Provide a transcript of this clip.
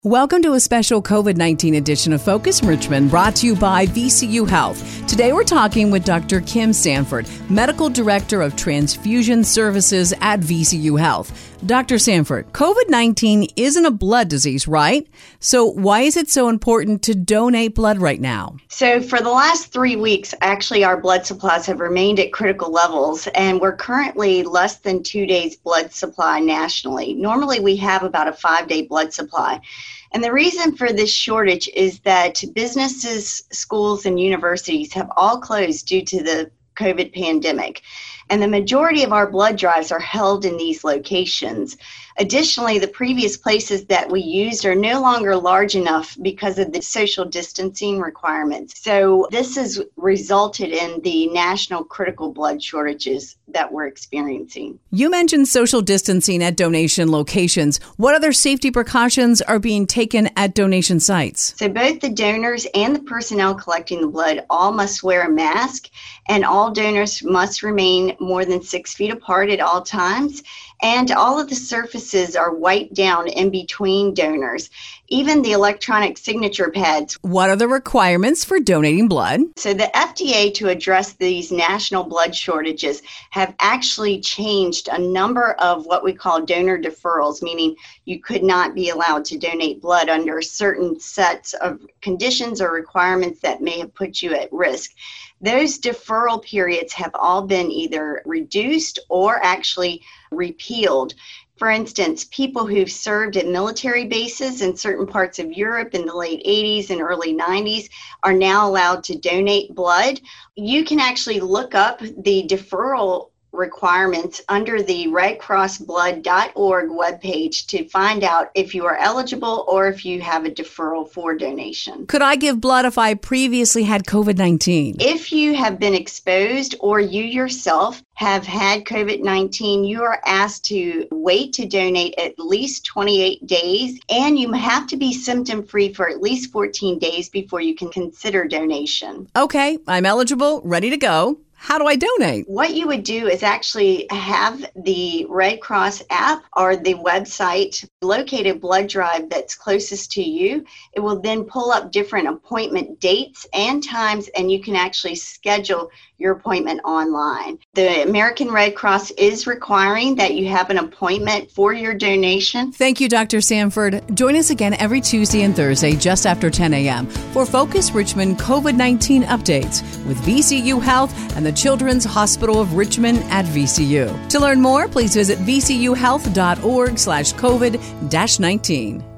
Welcome to a special COVID-19 edition of Focus Richmond, brought to you by VCU Health. Today we're talking with Dr. Kim Sanford, Medical Director of Transfusion Services at VCU Health. Dr. Sanford, COVID-19 isn't a blood disease, right? So why is it so important to donate blood right now? So for the last 3 weeks, actually, our blood supplies have remained at critical levels, and we're currently less than 2 days blood supply nationally. Normally, we have about a 5-day blood supply. And the reason for this shortage is that businesses, schools, and universities have all closed due to the COVID pandemic. And the majority of our blood drives are held in these locations. Additionally, the previous places that we used are no longer large enough because of the social distancing requirements. So this has resulted in the national critical blood shortages that we're experiencing. You mentioned social distancing at donation locations. What other safety precautions are being taken at donation sites? So both the donors and the personnel collecting the blood all must wear a mask, and all donors must remain more than 6 feet apart at all times. And all of the surfaces are wiped down in between donors, even the electronic signature pads. What are the requirements for donating blood? So the FDA, to address these national blood shortages, have actually changed a number of what we call donor deferrals, meaning you could not be allowed to donate blood under certain sets of conditions or requirements that may have put you at risk. Those deferral periods have all been either reduced or actually repealed. For instance, people who've served at military bases in certain parts of Europe in the late 80s and early 90s are now allowed to donate blood. You can actually look up the deferral requirements under the redcrossblood.org webpage to find out if you are eligible or if you have a deferral for donation. Could I give blood if I previously had COVID-19? If you have been exposed or you yourself have had COVID-19, you are asked to wait to donate at least 28 days, and you have to be symptom-free for at least 14 days before you can consider donation. Okay, I'm eligible, ready to go. How do I donate? What you would do is actually have the Red Cross app or the website locate a blood drive that's closest to you. It will then pull up different appointment dates and times, and you can actually schedule your appointment online. The American Red Cross is requiring that you have an appointment for your donation. Thank you, Dr. Sanford. Join us again every Tuesday and Thursday just after 10 a.m. for Focus Richmond COVID-19 updates with VCU Health and the Children's Hospital of Richmond at VCU. To learn more, please visit vcuhealth.org/COVID-19.